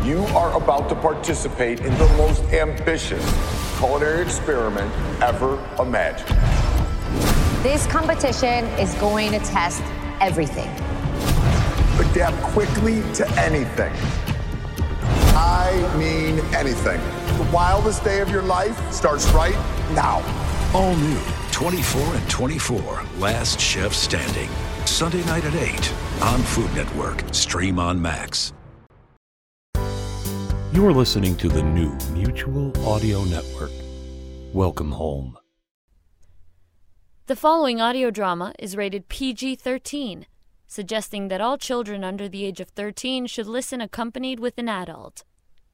You are about to participate in the most ambitious culinary experiment ever imagined. This competition is going to test everything. Adapt quickly to anything. I mean anything. The wildest day of your life starts right now. All new 24 and 24, Last Chef Standing. Sunday night at 8 on Food Network. Stream on Max. You are listening to the new Mutual Audio Network. Welcome home. The following audio drama is rated PG-13, suggesting that all children under the age of 13 should listen accompanied with an adult.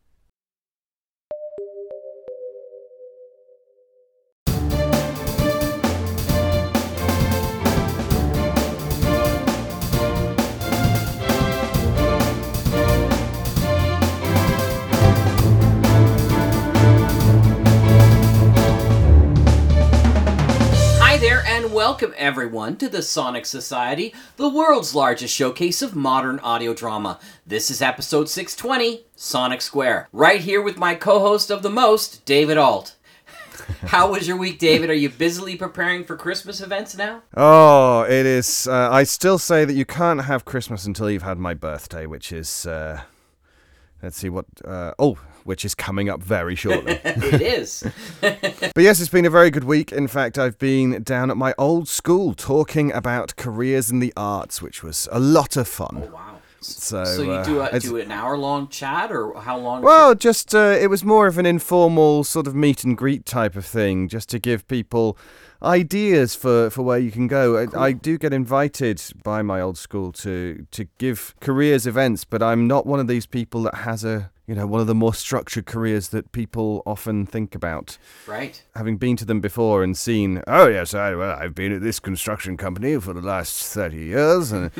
Welcome everyone to the Sonic Society, the world's largest showcase of modern audio drama. This is episode 620, Sonic Square. Right here with my co-host of the most, David Alt. How was your week, David? Are you busily preparing for Christmas events now? Oh, it is. I still say that you can't have Christmas until you've had my birthday, which is... let's see what... which is coming up very shortly. It is. But yes, it's been a very good week. In fact, I've been down at my old school talking about careers in the arts, which was a lot of fun. Oh, wow. So you do an hour-long chat, or how long? Well, just it was more of an informal sort of meet and greet type of thing, just to give people ideas for where you can go. Cool. I do get invited by my old school to give careers events, but I'm not one of these people that has one of the more structured careers that people often think about. Right. Having been to them before and seen, oh yes, I've been at this construction company for the last 30 years, and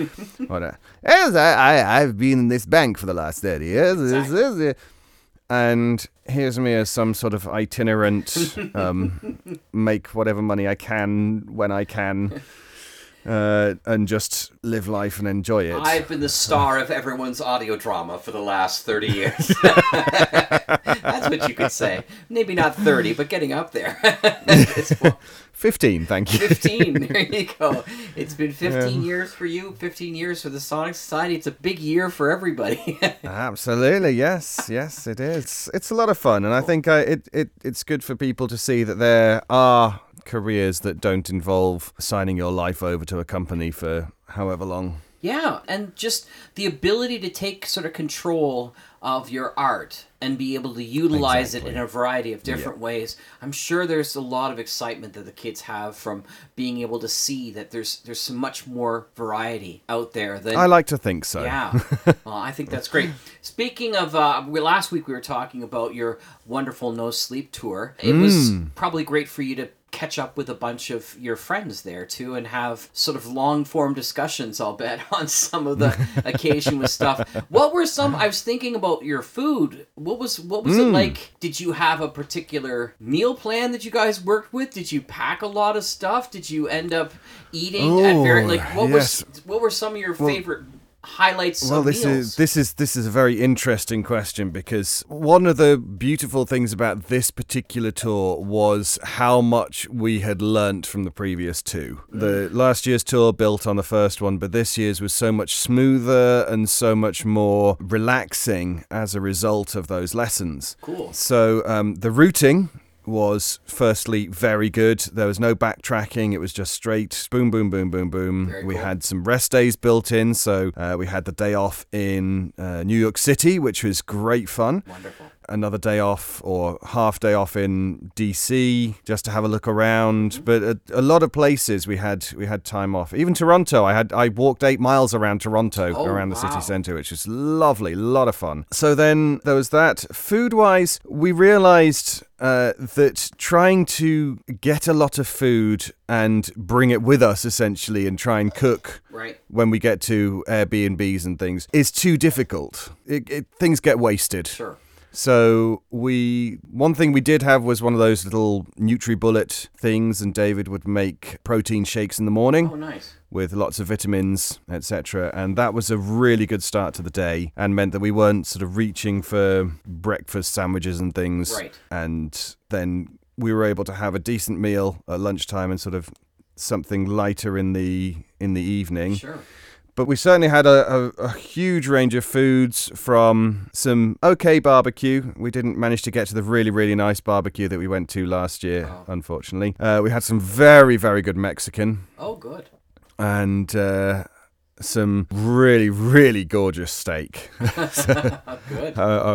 I've been in this bank for the last 30 years. Exactly. And here's me as some sort of itinerant, make whatever money I can when I can. And just live life and enjoy it. I've been the star of everyone's audio drama for the last 30 years. That's what you could say. Maybe not 30, but getting up there. 15, thank you. 15, there you go. It's been 15 years for you, 15 years for the Sonic Society. It's a big year for everybody. Absolutely, yes, it is. It's a lot of fun, and I think it's good for people to see that there are careers that don't involve signing your life over to a company for however long. Yeah, and just the ability to take sort of control of your art and be able to utilize it in a variety of different ways. I'm sure there's a lot of excitement that the kids have from being able to see that there's so much more variety out there. I like to think so. Yeah, well, I think that's great. Speaking of, last week we were talking about your wonderful No Sleep tour. It was probably great for you to catch up with a bunch of your friends there too and have sort of long form discussions, I'll bet, on some of the occasion with stuff. What were some, I was thinking about your food. What was it like? Did you have a particular meal plan that you guys worked with? Did you pack a lot of stuff? Did you end up eating at very, what were some of your favorite highlights of meals? This is a very interesting question, because one of the beautiful things about this particular tour was how much we had learnt from the previous two. The last year's tour built on the first one, but this year's was so much smoother and so much more relaxing as a result of those lessons. Cool. So the routing was firstly very good. There was no backtracking. It was just straight boom, boom, boom, boom, boom. We had some rest days built in, so we had the day off in New York City, which was great fun. Wonderful. Another day off or half day off in DC just to have a look around. But a lot of places we had time off. Even Toronto, I walked 8 miles around Toronto, around the city centre, which was lovely, a lot of fun. So then there was that. Food-wise, we realised that trying to get a lot of food and bring it with us, essentially, and try and cook when we get to Airbnbs and things is too difficult. Things get wasted. Sure. So one thing we did have was one of those little NutriBullet things, and David would make protein shakes in the morning. Oh, nice. With lots of vitamins, etc. And that was a really good start to the day and meant that we weren't sort of reaching for breakfast sandwiches and things. Right. And then we were able to have a decent meal at lunchtime and sort of something lighter in the evening. Sure. But we certainly had a huge range of foods, from some okay barbecue. We didn't manage to get to the really, really nice barbecue that we went to last year, unfortunately. We had some very, very good Mexican. Oh, good. And some really, really gorgeous steak. Good.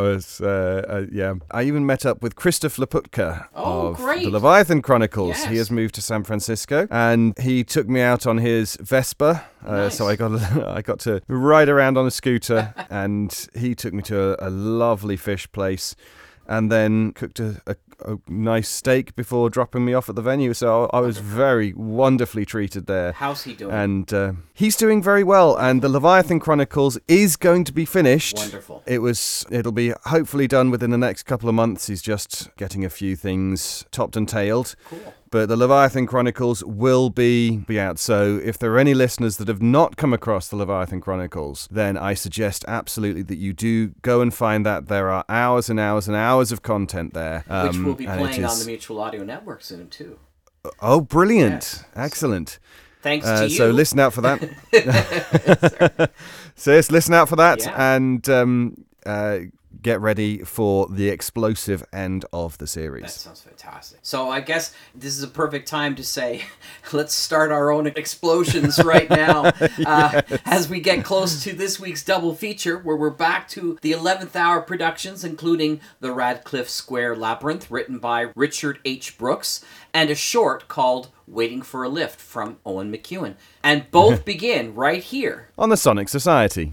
I even met up with Christoph Laputka of great. the Leviathan Chronicles. Yes. He has moved to San Francisco, and he took me out on his Vespa. Nice. So I got to ride around on a scooter, and he took me to a lovely fish place, and then cooked a nice steak before dropping me off at the venue. So I was very wonderfully treated there. How's he doing? And he's doing very well. And the Leviathan Chronicles is going to be finished. Wonderful. It'll be hopefully done within the next couple of months. He's just getting a few things topped and tailed. Cool. But the Leviathan Chronicles will be out. So if there are any listeners that have not come across the Leviathan Chronicles, then I suggest absolutely that you do go and find that. There are hours and hours and hours of content there. Which will be playing on the Mutual Audio Network soon, too. Oh, brilliant. Yes. Excellent. Thanks to you. So listen out for that. So listen out for that, Yeah. and get ready for the explosive end of the series. That sounds fantastic. So I guess this is a perfect time to say, let's start our own explosions right now. As we get close to this week's double feature, where we're back to the 11th Hour productions, including The Radcliffe Square Labyrinth, written by Richard H. Brooks, and a short called Waiting for a Lift from Owen McEwen. And both begin right here. On the Sonic Society.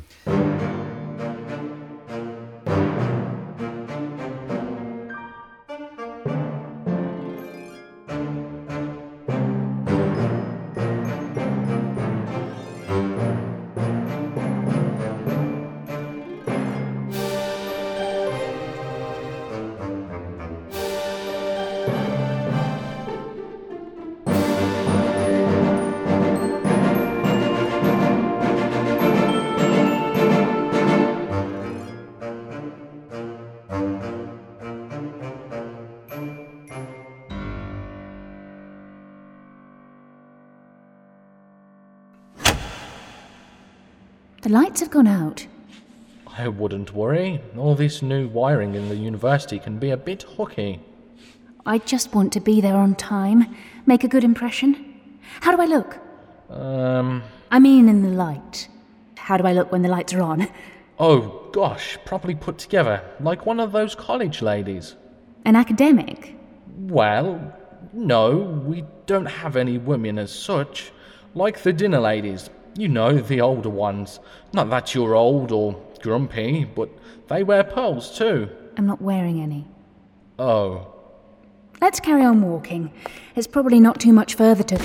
The lights have gone out. I wouldn't worry. All this new wiring in the university can be a bit hooky. I just want to be there on time, make a good impression. How do I look? I mean in the light. How do I look when the lights are on? Oh, gosh, properly put together, like one of those college ladies. An academic? Well, no, we don't have any women as such. Like the dinner ladies. You know, the older ones. Not that you're old or grumpy, but they wear pearls too. I'm not wearing any. Oh. Let's carry on walking. It's probably not too much further to...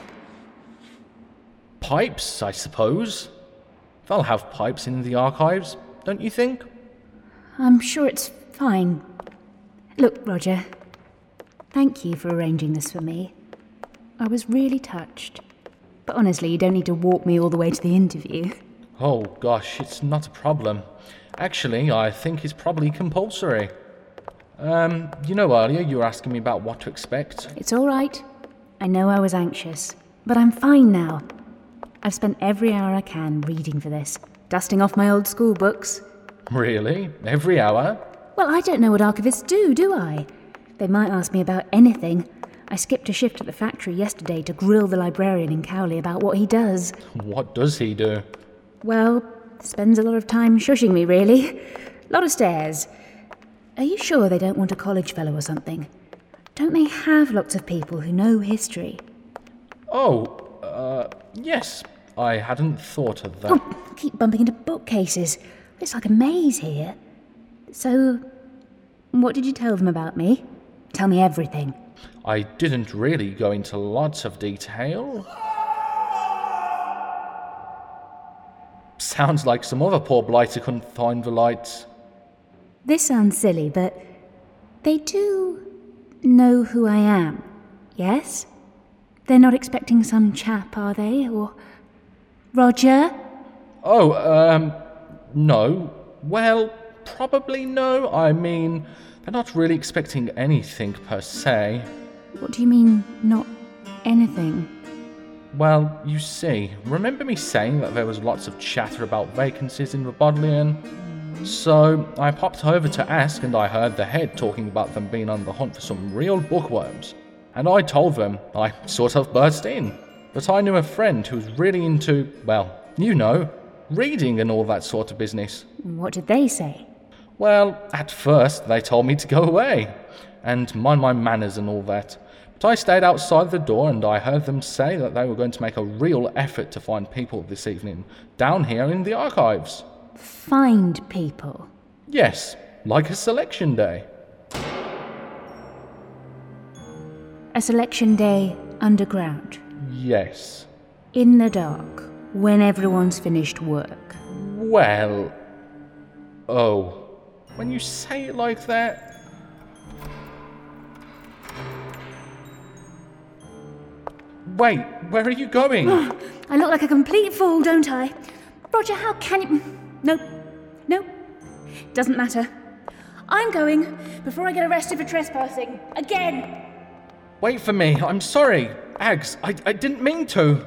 Pipes, I suppose. They'll have pipes in the archives, don't you think? I'm sure it's fine. Look, Roger. Thank you for arranging this for me. I was really touched. But honestly, you don't need to walk me all the way to the interview. Oh, gosh, it's not a problem. Actually, I think it's probably compulsory. You know, earlier you were asking me about what to expect. It's all right. I know I was anxious, but I'm fine now. I've spent every hour I can reading for this, dusting off my old school books. Really? Every hour? Well, I don't know what archivists do I? They might ask me about anything. I skipped a shift at the factory yesterday to grill the librarian in Cowley about what he does. What does he do? Well, spends a lot of time shushing me, really. Lot of stares. Are you sure they don't want a college fellow or something? Don't they have lots of people who know history? Yes. I hadn't thought of that. Oh, I keep bumping into bookcases. It's like a maze here. So, what did you tell them about me? Tell me everything. I didn't really go into lots of detail. Sounds like some other poor blighter couldn't find the lights. This sounds silly, but they do know who I am, yes? They're not expecting some chap, are they? Or Roger? Oh, no. Well, probably no. I mean, they're not really expecting anything per se. What do you mean, not anything? Well, you see, remember me saying that there was lots of chatter about vacancies in the Bodleian? So I popped over to ask, and I heard the head talking about them being on the hunt for some real bookworms. And I told them I sort of burst in. But I knew a friend who was really into, well, you know, reading and all that sort of business. What did they say? Well, at first they told me to go away and mind my manners and all that. But I stayed outside the door and I heard them say that they were going to make a real effort to find people this evening down here in the archives. Find people? Yes, like a selection day. A selection day underground? Yes. In the dark, when everyone's finished work? Well... Oh. When you say it like that... Wait, where are you going? I look like a complete fool, don't I? Roger, how can you... Nope. Doesn't matter. I'm going before I get arrested for trespassing. Again! Wait for me, I'm sorry. Ags, I didn't mean to.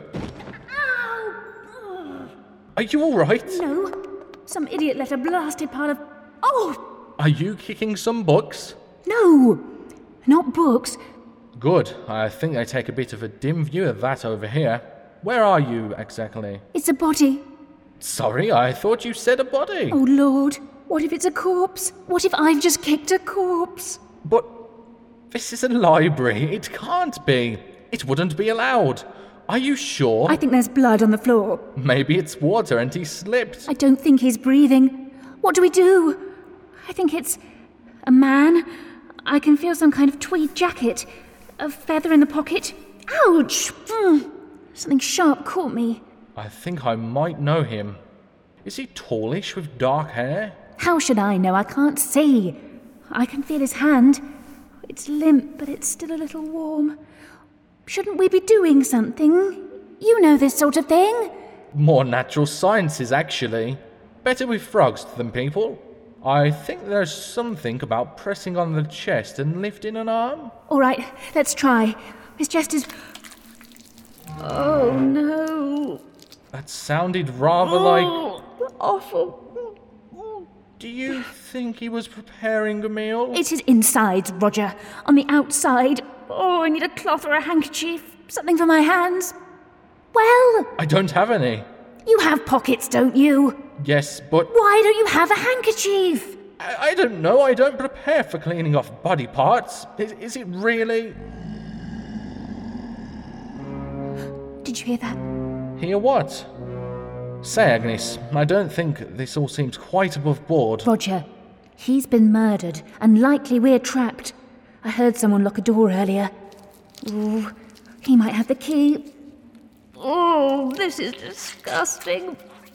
Ow! Are you alright? No. Some idiot let a blasted pile of... Oh! Are you kicking some books? No! Not books. Good. I think I take a bit of a dim view of that over here. Where are you, exactly? It's a body. Sorry, I thought you said a body. Oh, Lord. What if it's a corpse? What if I've just kicked a corpse? But this is a library. It can't be. It wouldn't be allowed. Are you sure? I think there's blood on the floor. Maybe it's water and he slipped. I don't think he's breathing. What do we do? I think it's a man. I can feel some kind of tweed jacket. A feather in the pocket. Ouch! Something sharp caught me. I think I might know him. Is he tallish with dark hair? How should I know? I can't see. I can feel his hand. It's limp, but it's still a little warm. Shouldn't we be doing something? You know this sort of thing. More natural sciences, actually. Better with frogs than people. I think there's something about pressing on the chest and lifting an arm. All right, let's try. His chest is... Oh, no. That sounded rather like... Awful. Do you think he was preparing a meal? It's his insides, Roger. On the outside. Oh, I need a cloth or a handkerchief. Something for my hands. Well... I don't have any. You have pockets, don't you? Yes, but... Why don't you have a handkerchief? I don't know. I don't prepare for cleaning off body parts. Is it really... Did you hear that? Hear what? Say, Agnes, I don't think this all seems quite above board. Roger, he's been murdered, and likely we're trapped. I heard someone lock a door earlier. Oh, he might have the key. Oh, this is disgusting.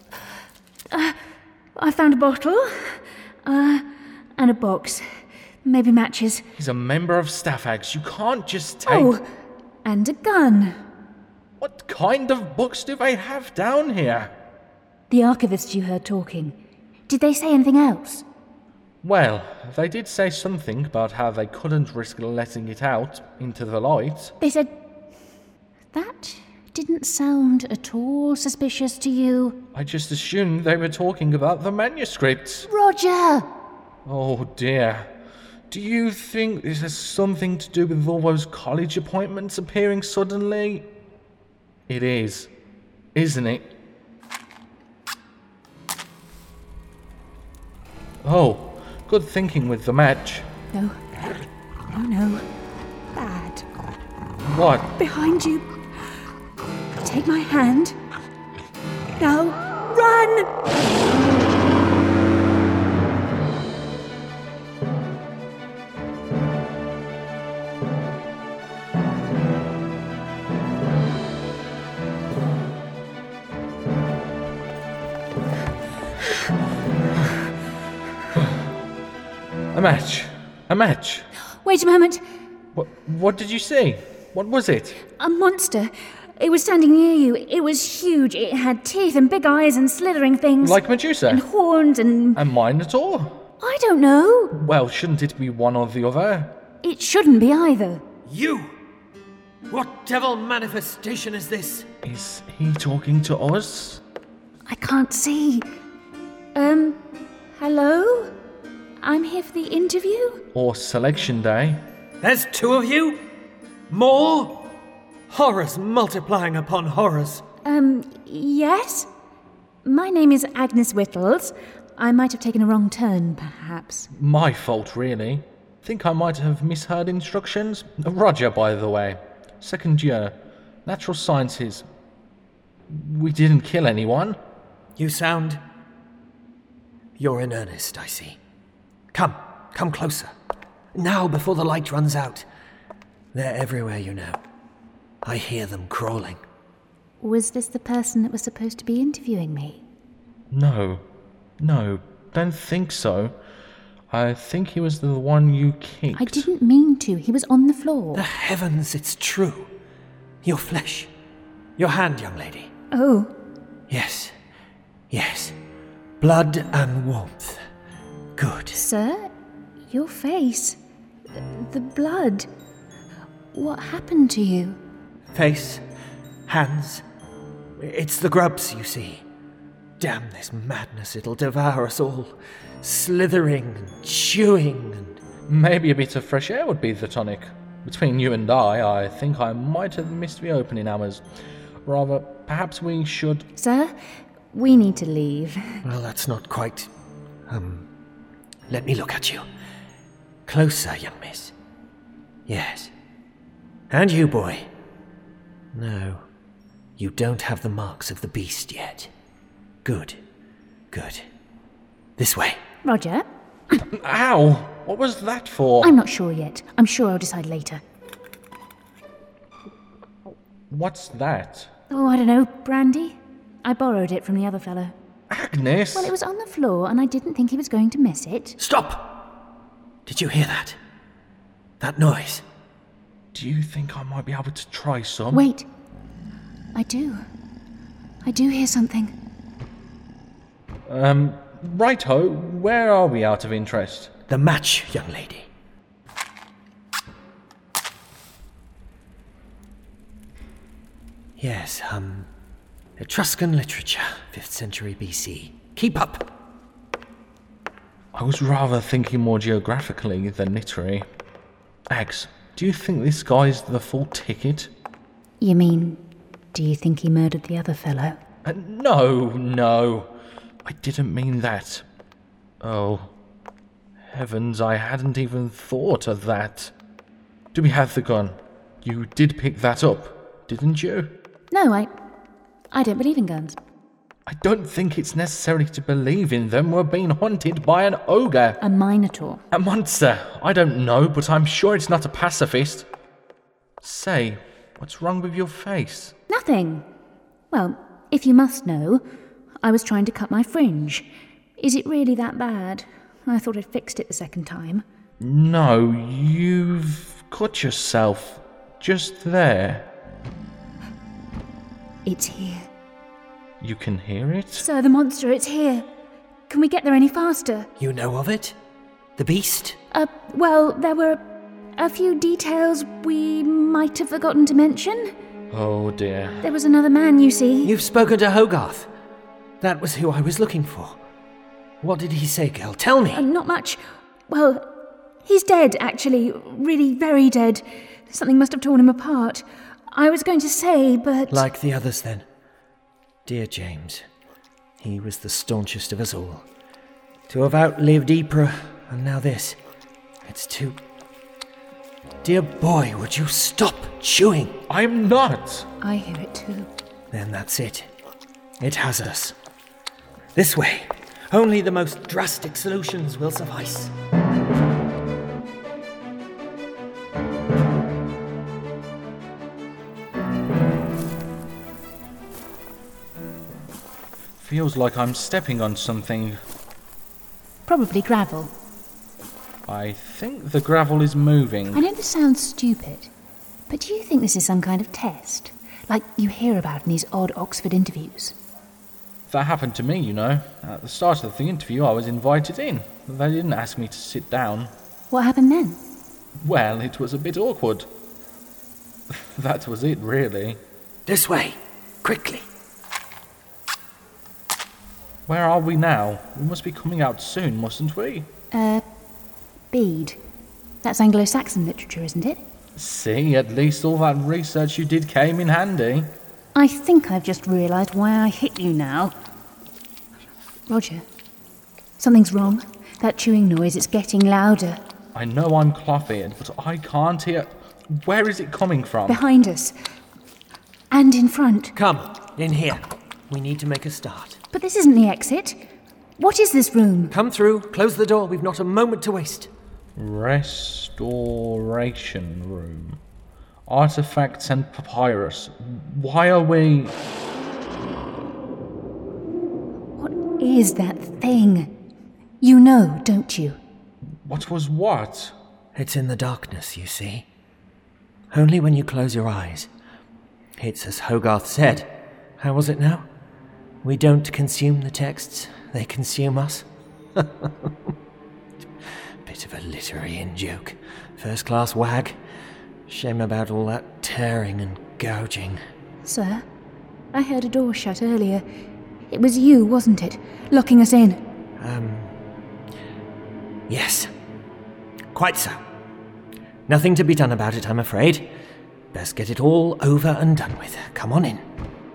I found a bottle, and a box. Maybe matches. He's a member of Staff Ags. You can't just take... Oh, and a gun. What kind of books do they have down here? The archivists you heard talking. Did they say anything else? Well, they did say something about how they couldn't risk letting it out into the light. They said... That didn't sound at all suspicious to you. I just assumed they were talking about the manuscripts. Roger! Oh dear. Do you think this has something to do with all those college appointments appearing suddenly? It is, isn't it? Oh, good thinking with the match. No. Bad. What? Behind you. Take my hand. Now, run! A match. A match. Wait a moment. What did you see? What was it? A monster. It was standing near you. It was huge. It had teeth and big eyes and slithering things. Like Medusa? And horns and... A Minotaur? I don't know. Well, shouldn't it be one or the other? It shouldn't be either. You! What devil manifestation is this? Is he talking to us? I can't see. Hello? I'm here for the interview? Or selection day? There's 2 of you? More? Horrors multiplying upon horrors. Yes? My name is Agnes Whittles. I might have taken a wrong turn, perhaps. My fault, really. Think I might have misheard instructions. Roger, by the way. 2nd year. Natural Sciences. We didn't kill anyone. You sound... You're in earnest, I see. Come closer. Now, before the light runs out. They're everywhere, you know. I hear them crawling. Was this the person that was supposed to be interviewing me? No, don't think so. I think he was the one you kicked. I didn't mean to. He was on the floor. The heavens, it's true. Your flesh. Your hand, young lady. Oh. Yes. Blood and warmth. Good. Sir, your face. The blood. What happened to you? Face, hands. It's the grubs, you see. Damn this madness, it'll devour us all. Slithering and chewing and... Maybe a bit of fresh air would be the tonic. Between you and I think I might have missed the opening hours. Rather, perhaps we should... Sir, we need to leave. Well, that's not quite... Let me look at you. Closer, young miss. Yes. And you, boy. No, you don't have the marks of the beast yet. Good. This way. Roger? Ow! What was that for? I'm not sure yet. I'm sure I'll decide later. What's that? Oh, I don't know. Brandy? I borrowed it from the other fellow. Agnes! Well, it was on the floor and I didn't think he was going to miss it. Stop! Did you hear that? That noise? Do you think I might be able to try some? Wait. I do hear something. Righto, where are we out of interest? The match, young lady. Yes, Etruscan literature, 5th century BC. Keep up. I was rather thinking more geographically than literary. Ags, do you think this guy's the full ticket? You mean, do you think he murdered the other fellow? No. I didn't mean that. Oh, heavens, I hadn't even thought of that. Do we have the gun? You did pick that up, didn't you? No, I don't believe in guns. I don't think it's necessary to believe in them. We're being haunted by an ogre. A minotaur. A monster. I don't know, but I'm sure it's not a pacifist. Say, what's wrong with your face? Nothing. Well, if you must know, I was trying to cut my fringe. Is it really that bad? I thought I'd fixed it the second time. No, you've cut yourself. Just there. It's here. You can hear it? Sir, the monster, it's here. Can we get there any faster? You know of it? The beast? Well, there were a few details we might have forgotten to mention. Oh dear. There was another man, you see. You've spoken to Hogarth. That was who I was looking for. What did he say, girl? Tell me. Not much. Well, he's dead, actually. Really very dead. Something must have torn him apart. I was going to say, but... Like the others, then. Dear James. He was the staunchest of us all. To have outlived Ypres, and now this. It's too... Dear boy, would you stop chewing? I'm not. I hear it too. Then that's it. It has us. This way. Only the most drastic solutions will suffice. Feels like I'm stepping on something. Probably gravel. I think the gravel is moving. I know this sounds stupid, but do you think this is some kind of test? Like you hear about in these odd Oxford interviews? That happened to me, you know. At the start of the interview, I was invited in. They didn't ask me to sit down. What happened then? Well, it was a bit awkward. That was it, really. This way. Quickly. Where are we now? We must be coming out soon, mustn't we? Bede. That's Anglo-Saxon literature, isn't it? See, at least all that research you did came in handy. I think I've just realised why I hit you now. Roger, something's wrong. That chewing noise, it's getting louder. I know I'm clothed, but I can't hear... Where is it coming from? Behind us. And in front. Come, in here. We need to make a start. But this isn't the exit. What is this room? Come through, close the door, we've not a moment to waste. Restoration room. Artifacts and papyrus. Why are we... What is that thing? You know, don't you? What was what? It's in the darkness, you see. Only when you close your eyes. It's as Hogarth said. How was it now? We don't consume the texts, they consume us. Bit of a literary in-joke. First-class wag. Shame about all that tearing and gouging. Sir, I heard a door shut earlier. It was you, wasn't it? Locking us in. Yes. Quite so. Nothing to be done about it, I'm afraid. Best get it all over and done with. Come on in.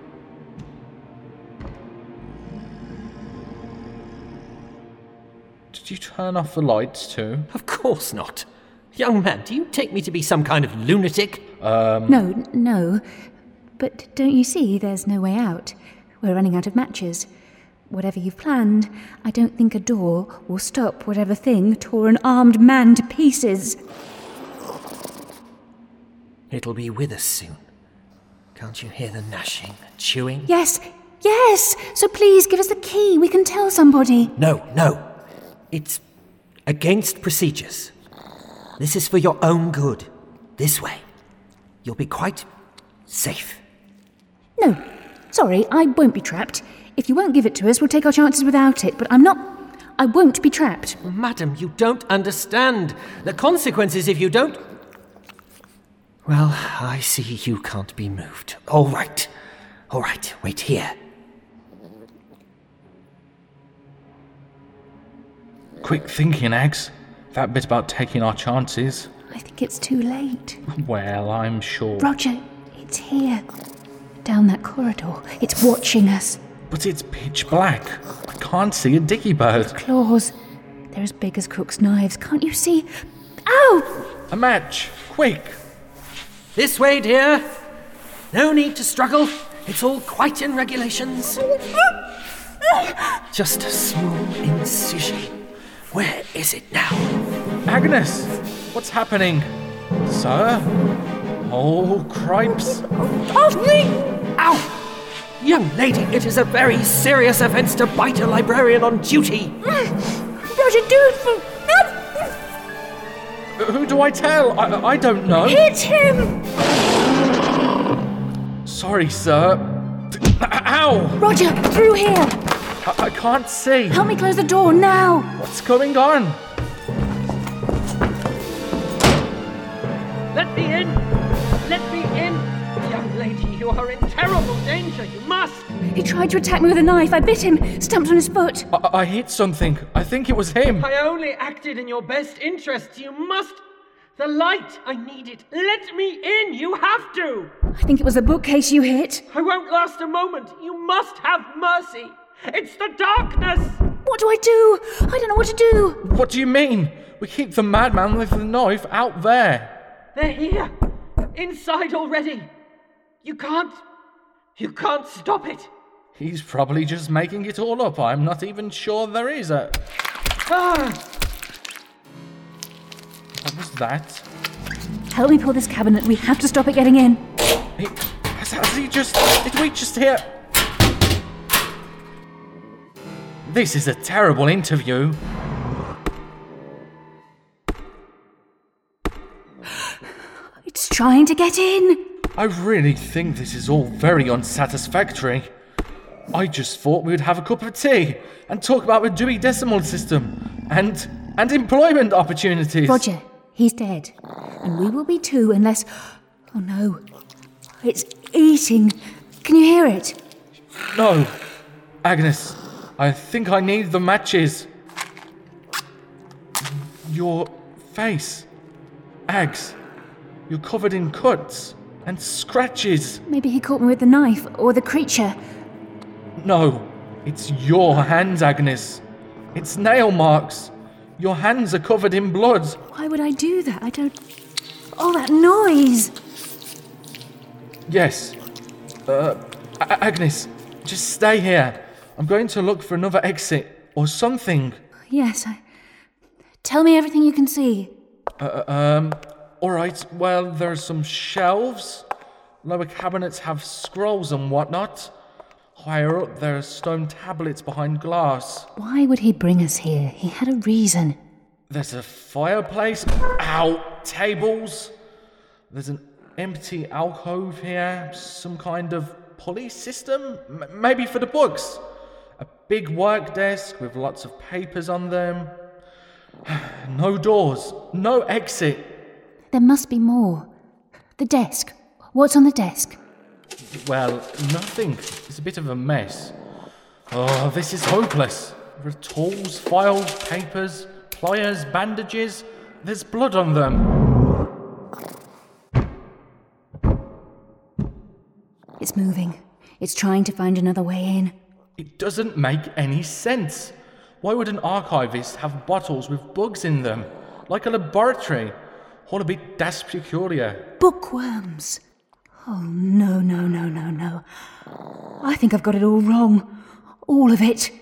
Did you turn off the lights too? Of course not. Young man, do you take me to be some kind of lunatic? No. But don't you see there's no way out? We're running out of matches. Whatever you've planned, I don't think a door will stop whatever thing tore an armed man to pieces. It'll be with us soon. Can't you hear the gnashing and chewing? Yes! So please give us the key. We can tell somebody. No. It's against procedures. This is for your own good. This way. You'll be quite safe. No. Sorry, I won't be trapped. If you won't give it to us, we'll take our chances without it, but I won't be trapped. Madam, you don't understand. The consequences if you don't... Well, I see you can't be moved. All right, wait here. Quick thinking, Ags. That bit about taking our chances. I think it's too late. Well, I'm sure. Roger, it's here. Down that corridor. It's watching us. But it's pitch black. I can't see a dicky bird. Claws. They're as big as Crook's knives. Can't you see? Ow! A match. Quick. This way, dear. No need to struggle. It's all quite in regulations. Just a small incision. Where is it now? Agnes! What's happening? Sir? Oh, cripes. Off me! Ow! Young lady, it is a very serious offence to bite a librarian on duty. Roger, do it for... Who do I tell? I don't know. Hit him! Sorry, sir. Ow! Roger, through here. I can't see. Help me close the door now. What's going on? Let me in! Let me in! Young lady, you are in terrible danger. You must! He tried to attack me with a knife. I bit him, stamped on his foot. I hit something. I think it was him. I only acted in your best interests. You must... The light! I need it. Let me in! You have to! I think it was the bookcase you hit. I won't last a moment. You must have mercy. It's the darkness! What do I do? I don't know what to do. What do you mean? We keep the madman with the knife out there. They're here. Inside already. You can't stop it. He's probably just making it all up. I'm not even sure there is a... What was that? Help me pull this cabinet. We have to stop it getting in. Did we just hear... This is a terrible interview. trying to get in. I really think this is all very unsatisfactory. I just thought we would have a cup of tea and talk about the Dewey Decimal System and employment opportunities. Roger, he's dead. And we will be too unless... Oh no. It's eating. Can you hear it? No. Agnes, I think I need the matches. Your face. Ags, you're covered in cuts and scratches. Maybe he caught me with the knife or the creature. No, it's your hands, Agnes. It's nail marks. Your hands are covered in blood. Why would I do that? I don't... Oh, that noise! Yes. Agnes, just stay here. I'm going to look for another exit or something. Yes, Tell me everything you can see. Alright, well, there are some shelves. Lower cabinets have scrolls and whatnot. Higher up, there are stone tablets behind glass. Why would he bring us here? He had a reason. There's a fireplace. Ow! Tables. There's an empty alcove here. Some kind of pulley system? Maybe for the books. A big work desk with lots of papers on them. No doors. No exit. There must be more. The desk. What's on the desk? Well, nothing. It's a bit of a mess. Oh, this is hopeless. There are tools, files, papers, pliers, bandages. There's blood on them. It's moving. It's trying to find another way in. It doesn't make any sense. Why would an archivist have bottles with bugs in them? Like a laboratory. All a bit das peculiar. Bookworms. Oh, no. I think I've got it all wrong. All of it.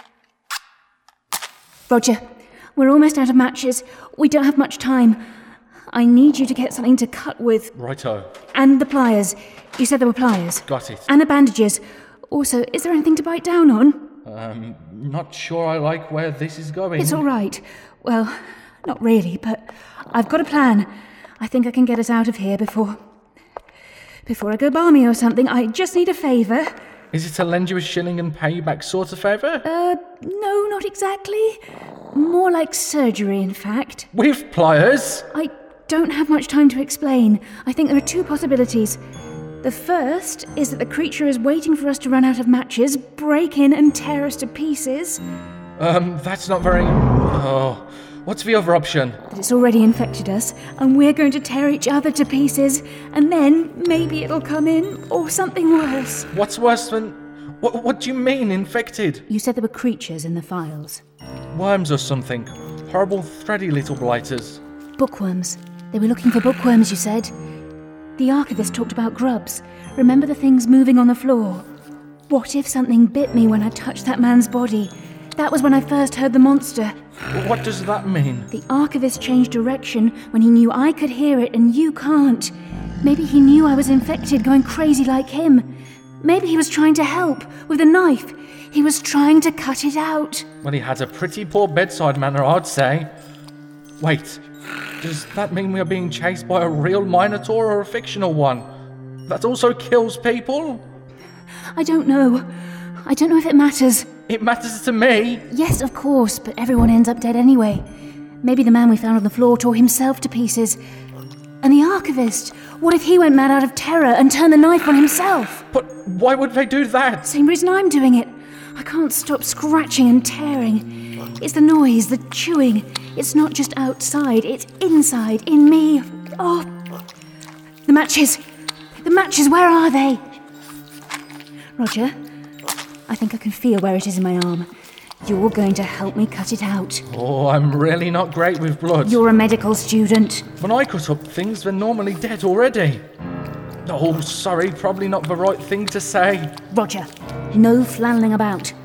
Roger, we're almost out of matches. We don't have much time. I need you to get something to cut with. Righto. And the pliers. You said there were pliers. Got it. And the bandages. Also, is there anything to bite down on? Not sure I like where this is going. It's all right. Well, not really, but I've got a plan. I think I can get us out of here before I go balmy or something. I just need a favour. Is it to lend you a shilling and pay you back sort of favour? No, not exactly. More like surgery, in fact. With pliers? I don't have much time to explain. I think there are two possibilities. The first is that the creature is waiting for us to run out of matches, break in and tear us to pieces. That's not very... Oh, what's the other option? That it's already infected us, and we're going to tear each other to pieces, and then maybe it'll come in, or something worse. What's worse than... What do you mean, infected? You said there were creatures in the files. Worms or something. Horrible, thready little blighters. Bookworms. They were looking for bookworms, you said. The archivist talked about grubs. Remember the things moving on the floor? What if something bit me when I touched that man's body? That was when I first heard the monster. What does that mean? The archivist changed direction when he knew I could hear it and you can't. Maybe he knew I was infected, going crazy like him. Maybe he was trying to help with a knife. He was trying to cut it out. Well, he had a pretty poor bedside manner, I'd say. Wait, does that mean we are being chased by a real Minotaur or a fictional one? That also kills people? I don't know. I don't know if it matters. It matters to me. Yes, of course, but everyone ends up dead anyway. Maybe the man we found on the floor tore himself to pieces. And the archivist, what if he went mad out of terror and turned the knife on himself? But why would they do that? Same reason I'm doing it. I can't stop scratching and tearing. It's the noise, the chewing. It's not just outside, it's inside, in me. Oh, the matches. The matches, where are they? Roger, I think I can feel where it is in my arm. You're going to help me cut it out. Oh, I'm really not great with blood. You're a medical student. When I cut up things, they're normally dead already. Oh, sorry, probably not the right thing to say. Roger, no flanneling about.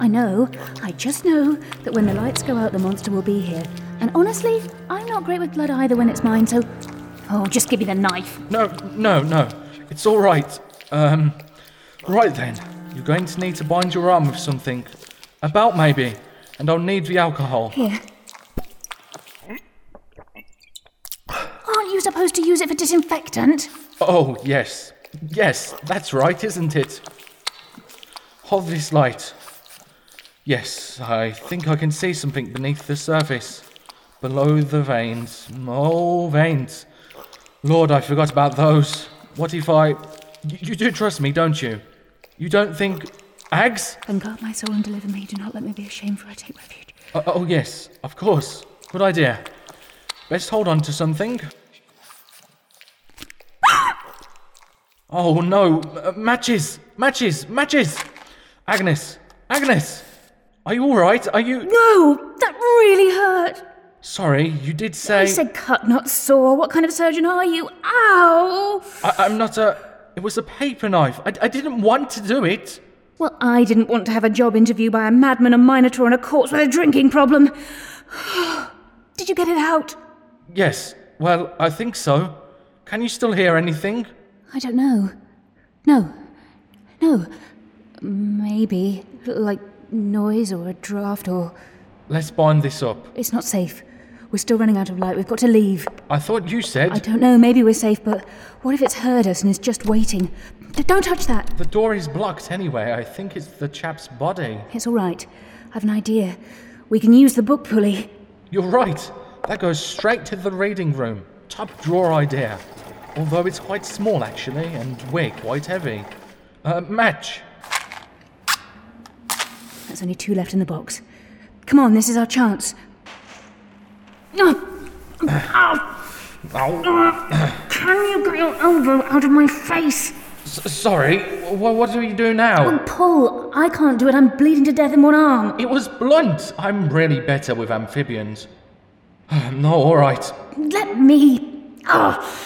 I just know that when the lights go out, the monster will be here. And honestly, I'm not great with blood either when it's mine, so... Oh, just give me the knife. No. It's all right. Right then. You're going to need to bind your arm with something. A belt, maybe. And I'll need the alcohol. Here. Aren't you supposed supposed to use it for disinfectant? Oh, yes. Yes, that's right, isn't it? Hold this light. Yes, I think I can see something beneath the surface. Below the veins. Oh, veins. Lord, I forgot about those. What if I... You do trust me, don't you? You don't think... Ags? Then guard my soul and deliver me. Do not let me be ashamed, for I take refuge. Oh, yes, of course. Good idea. Best hold on to something. Oh, no. Matches! Matches! Matches! Agnes! Agnes! Are you alright? Are you... No! That really hurt! Sorry, you did say... I said cut, not saw. What kind of surgeon are you? Ow! I'm not a... It was a paper knife. I didn't want to do it. Well, I didn't want to have a job interview by a madman, a minotaur, and a corpse with a drinking problem. Did you get it out? Yes. Well, I think so. Can you still hear anything? I don't know. No. Maybe. Like noise or a draft or... Let's bind this up. It's not safe. We're still running out of light. We've got to leave. I thought you said... I don't know. Maybe we're safe, but what if it's heard us and is just waiting? Don't touch that. The door is blocked anyway. I think it's the chap's body. It's all right. I've an idea. We can use the book pulley. You're right. That goes straight to the reading room. Top drawer idea. Although it's quite small, actually, and we're quite heavy. Match. There's only 2 left in the box. Come on, this is our chance. Can you get your elbow out of my face? Sorry, what do you do now? Oh, pull. I can't do it. I'm bleeding to death in one arm. It was blunt. I'm really better with amphibians. No, all right. Let me... Oh.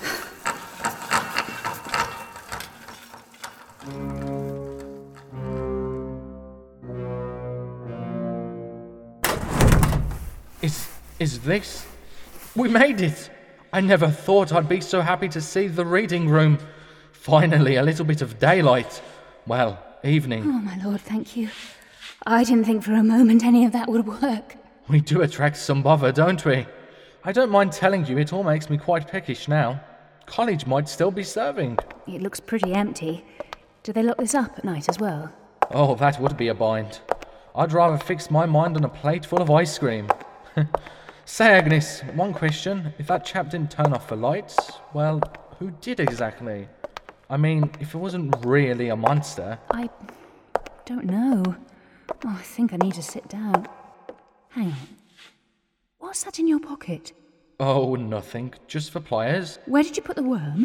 Is this... We made it! I never thought I'd be so happy to see the reading room. Finally, a little bit of daylight. Well, evening. Oh, my lord, thank you. I didn't think for a moment any of that would work. We do attract some bother, don't we? I don't mind telling you, it all makes me quite peckish now. College might still be serving. It looks pretty empty. Do they lock this up at night as well? Oh, that would be a bind. I'd rather fix my mind on a plate full of ice cream. Say, Agnes, one question. If that chap didn't turn off the lights, well, who did exactly? I mean, if it wasn't really a monster... I don't know. Oh, I think I need to sit down. Hang on. What's that in your pocket? Oh, nothing. Just for pliers. Where did you put the worm?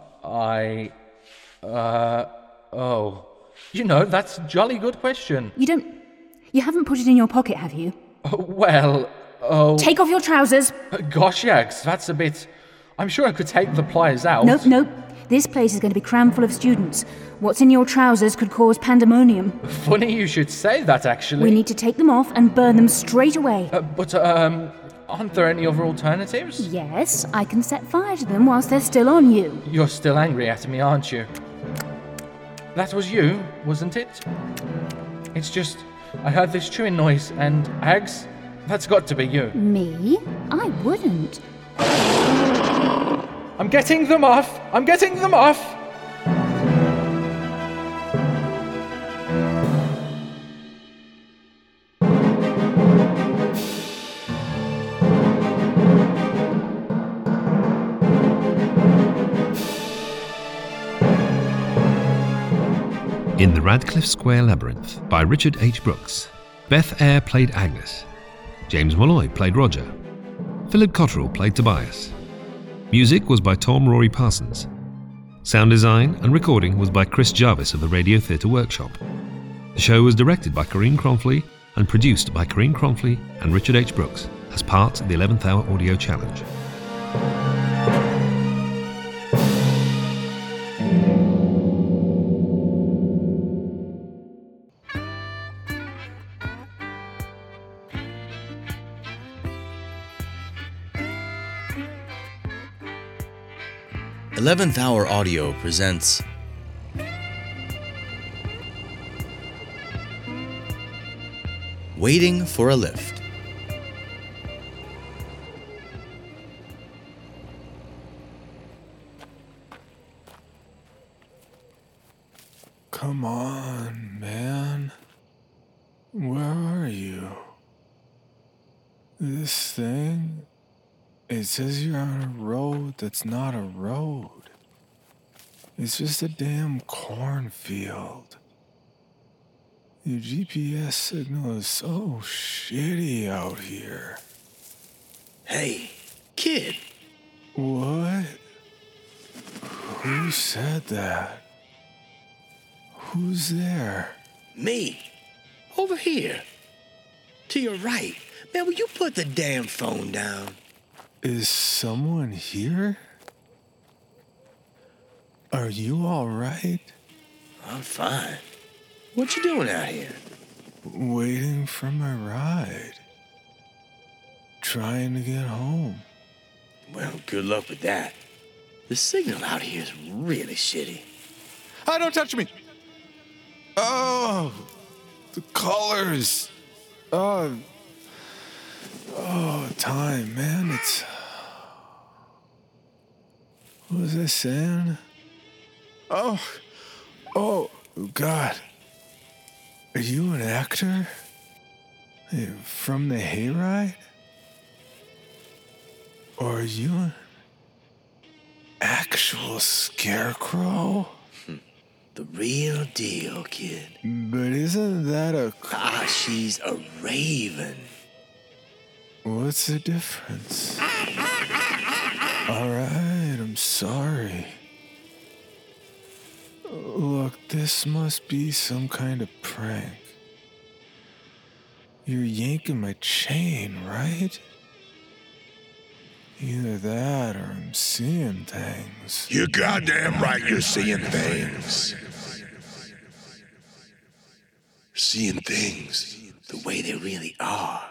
Oh. You know, that's a jolly good question. You haven't put it in your pocket, have you? Oh... Take off your trousers! Gosh, Yags, that's a bit... I'm sure I could take the pliers out. Nope. This place is going to be crammed full of students. What's in your trousers could cause pandemonium. Funny you should say that, actually. We need to take them off and burn them straight away. Aren't there any other alternatives? Yes, I can set fire to them whilst they're still on you. You're still angry at me, aren't you? That was you, wasn't it? It's just... I heard this chewing noise, and... Ags? That's got to be you. Me? I wouldn't. I'm getting them off! I'm getting them off! In the Radcliffe Square Labyrinth by Richard H. Brooks, Beth Eyre played Agnes. James Molloy played Roger. Philip Cotterill played Tobias. Music was by Tom Rory Parsons. Sound design and recording was by Chris Jarvis of the Radio Theatre Workshop. The show was directed by Corinne Cronfley and produced by Corinne Cronfley and Richard H. Brooks as part of the 11th Hour Audio Challenge. Eleventh Hour Audio presents Waiting for a Lift. Come on, man. Where are you? This thing, it says you're on a road that's not a road. It's just a damn cornfield. Your GPS signal is so shitty out here. Hey, kid. What? Who said that? Who's there? Me. Over here. To your right. Man, will you put the damn phone down? Is someone here? Are you all right? I'm fine. What you doing out here? Waiting for my ride. Trying to get home. Well, good luck with that. The signal out here is really shitty. Oh, don't touch me! Oh, the colors. Oh, time, man. It's... What was I saying? Oh, God. Are you an actor? From the hayride? Or are you an actual scarecrow? The real deal, kid. But isn't that a... she's a raven. What's the difference? All right, I'm sorry. Look, this must be some kind of prank. You're yanking my chain, right? Either that or I'm seeing things. You're goddamn right you're seeing things. Seeing things the way they really are.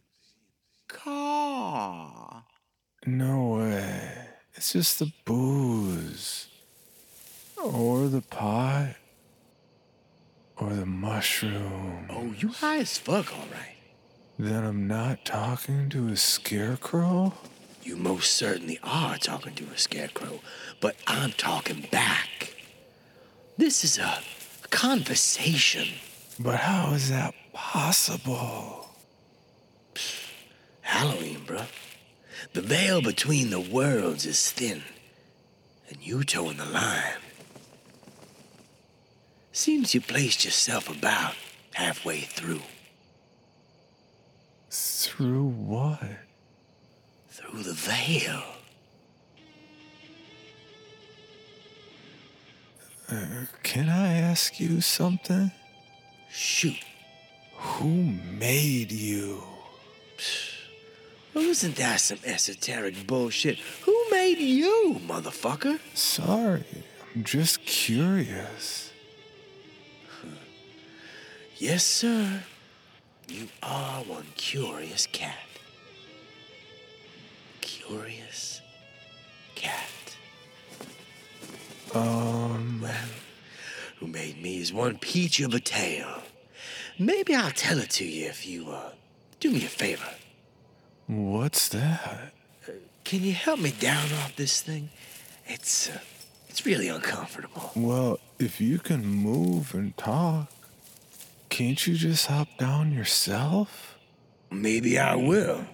No way. It's just the booze. Or the pot. Or the mushroom. Oh, you high as fuck, all right. Then I'm not talking to a scarecrow? You most certainly are talking to a scarecrow, but I'm talking back. This is a conversation. But how is that possible? Halloween, bruh. The veil between the worlds is thin, and you towing the line. Seems you placed yourself about halfway through. Through what? Through the veil. Can I ask you something? Shoot. Who made you? Well, isn't that some esoteric bullshit? Who made you, motherfucker? Sorry, I'm just curious. Yes, sir. You are one curious cat. Curious cat. Well, who made me is one peach of a tale. Maybe I'll tell it to you if you, do me a favor. What's that? Can you help me down off this thing? It's really uncomfortable. Well, if you can move and talk, can't you just hop down yourself? Maybe I will.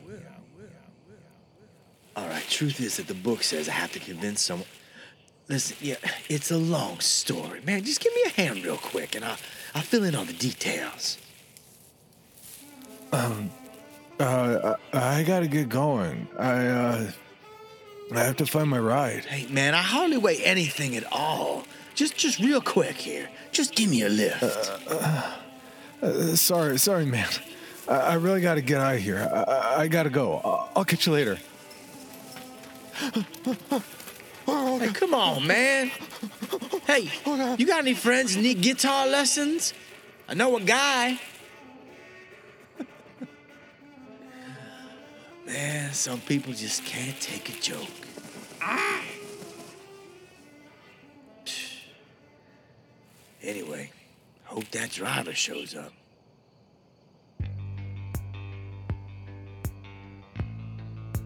All right, truth is that the book says I have to convince someone. Listen, yeah, it's a long story, man. Just give me a hand real quick, and I'll fill in all the details. I gotta get going. I have to find my ride. Hey, man, I hardly weigh anything at all. Just real quick here. Just give me a lift. Sorry, man. I really gotta get out of here. I gotta go. I'll catch you later. Hey, come on, man. Hey, you got any friends that need guitar lessons? I know a guy. Man, some people just can't take a joke. Anyway, hope that driver shows up.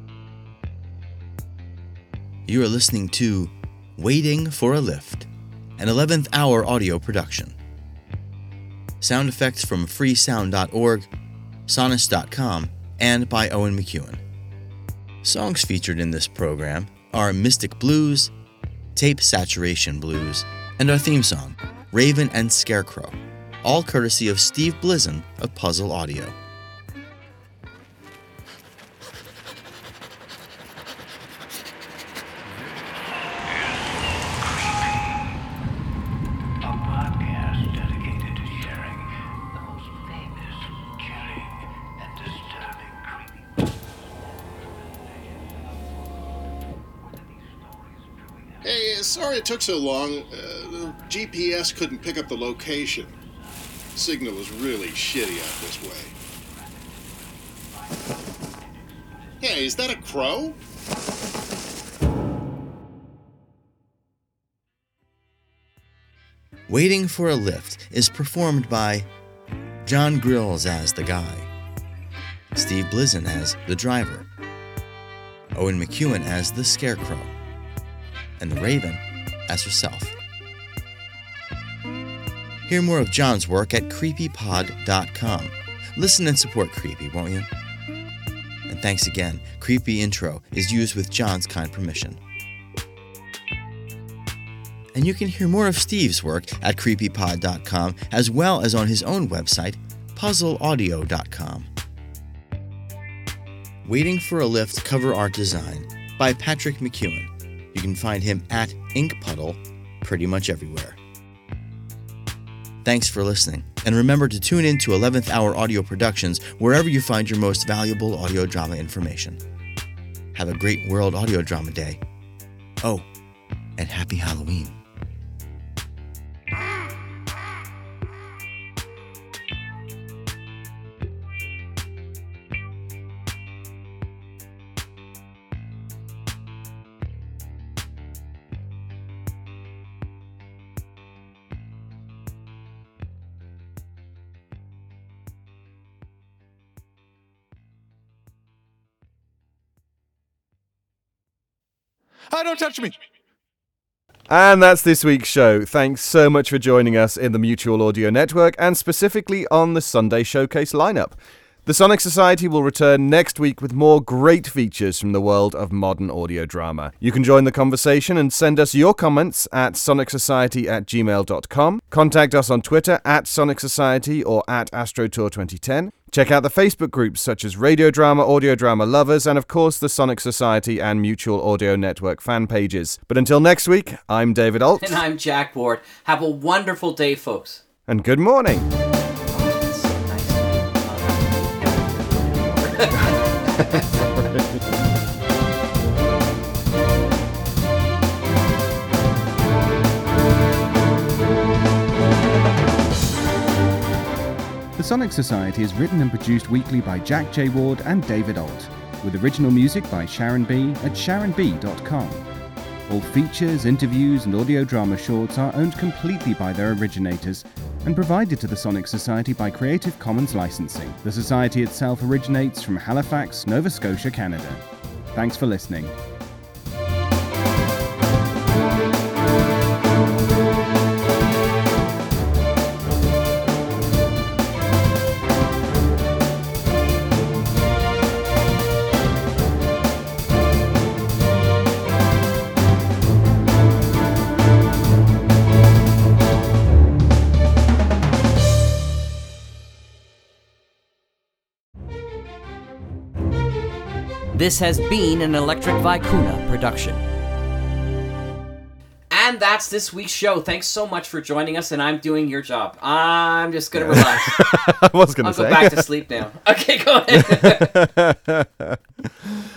You are listening to Waiting for a Lift, an 11th Hour audio production. Sound effects from freesound.org, sonus.com, and by Owen McEwen. Songs featured in this program are Mystic Blues, Tape Saturation Blues, and our theme song, Raven and Scarecrow, all courtesy of Steve Blizin of Puzzle Audio. Hey, sorry it took so long. The GPS couldn't pick up the location. Signal was really shitty out this way. Hey, is that a crow? Waiting for a Lift is performed by John Grills as the guy, Steve Blizin as the driver, Owen McEwen as the Scarecrow, and the Raven as herself. Hear more of John's work at creepypod.com. Listen and support Creepy, won't you? And thanks again. Creepy intro is used with John's kind permission. And you can hear more of Steve's work at creepypod.com as well as on his own website, puzzleaudio.com. Waiting for a Lift cover art design by Patrick McEwen. You can find him at Inkpuddle pretty much everywhere. Thanks for listening, and remember to tune in to 11th Hour Audio Productions wherever you find your most valuable audio drama information. Have a great World Audio Drama Day. Oh, and Happy Halloween. Don't touch me! And that's this week's show. Thanks so much for joining us in the Mutual Audio Network and specifically on the Sunday Showcase lineup. The Sonic Society will return next week with more great features from the world of modern audio drama. You can join the conversation and send us your comments at sonicsociety@gmail.com. Contact us on Twitter at Sonic Society or at AstroTour2010. Check out the Facebook groups such as Radio Drama, Audio Drama Lovers, and of course the Sonic Society and Mutual Audio Network fan pages. But until next week, I'm David Alt. And I'm Jack Ward. Have a wonderful day, folks. And good morning. The Sonic Society is written and produced weekly by Jack J. Ward and David Alt, with original music by Sharon B. at sharonb.com. All features, interviews, and audio drama shorts are owned completely by their originators and provided to the Sonic Society by Creative Commons licensing. The Society itself originates from Halifax, Nova Scotia, Canada. Thanks for listening. This has been an Electric Vicuna production. And that's this week's show. Thanks so much for joining us, and I'm doing your job. I'm just going to relax. I was going to say. I'll go back to sleep now. Okay, go ahead.